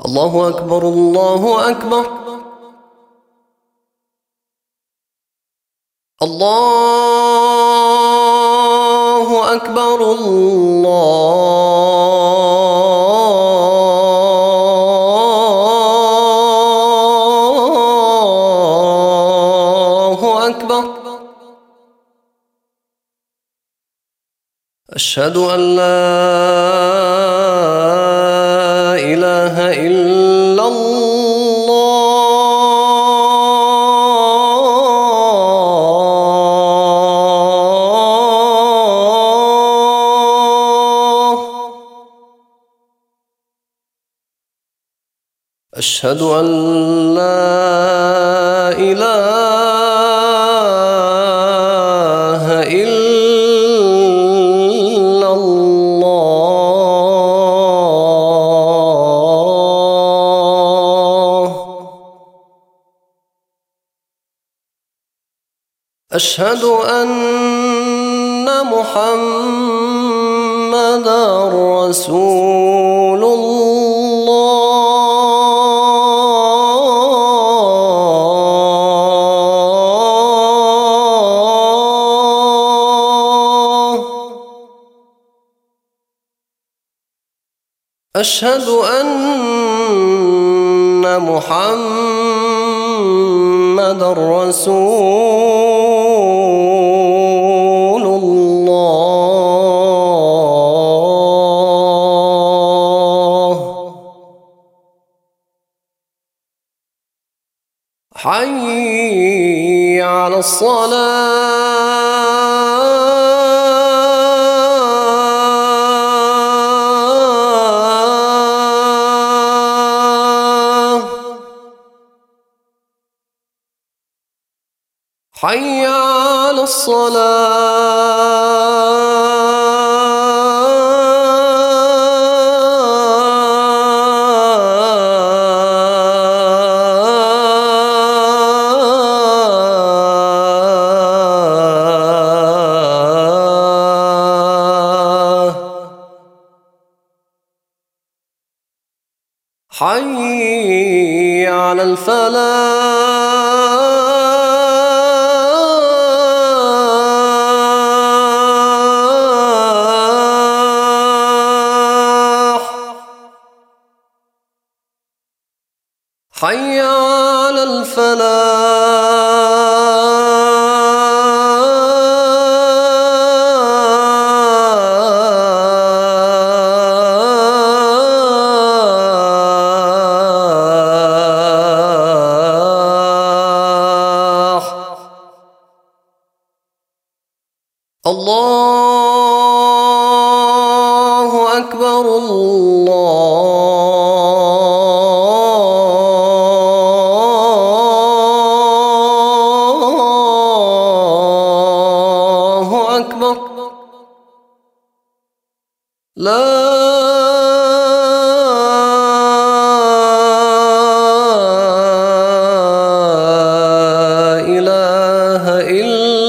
الله أكبر الله أكبر. الله أكبر الله أكبر. أشهد أن لا إله إلا الله. أشهد أن لا إله إلا الله. أشهد أن محمدًا رسول الله. أشهد أن محمدًا رسول الله. حي على الصلاة. حي على الصلاة. حي على الفلاح. حي على الفلاح. الله أكبر الله أكبر. لا إله إلا